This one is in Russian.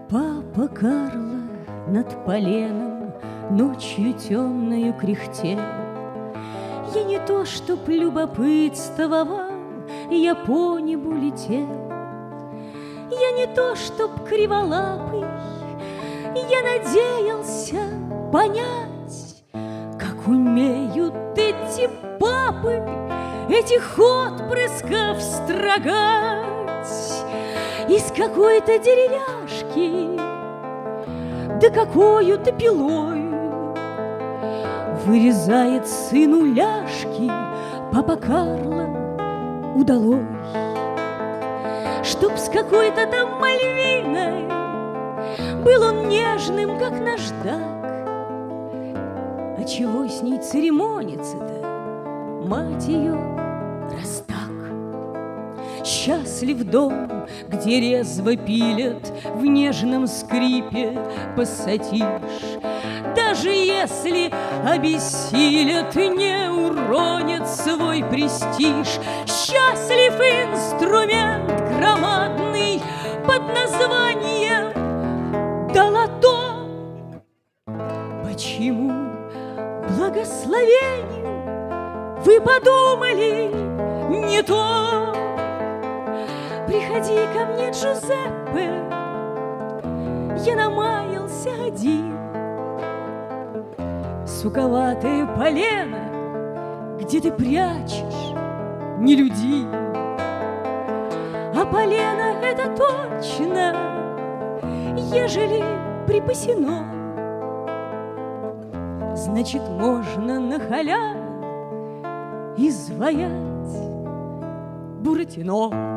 Папа Карло над поленом ночью темною кряхтел. Я не то, чтоб любопытствовал, я по небу летел. Я не то, чтоб криволапый, я надеялся понять, как умеют эти папы этих отпрысков строгать. Из какой-то деревяшки, да какою-то пилой вырезает сыну ляжки папа Карло удалой. Чтоб с какой-то там Мальвиной был он нежным, как наждак. А чего с ней церемониться-то, мать ее, раз так? Счастлив дом, где резво пилят в нежном скрипе пассатиж. Даже если обессилят, не уронят свой престиж. Счастлив инструмент громадный под названием долото. Почему благословению вы подумали не то? Приходи ко мне, Джузеппе, я намаялся один. Суковатое полено, где ты прячешь нелюдим. А полено это точно, ежели припасено, значит, можно на халяву изваять Буратино.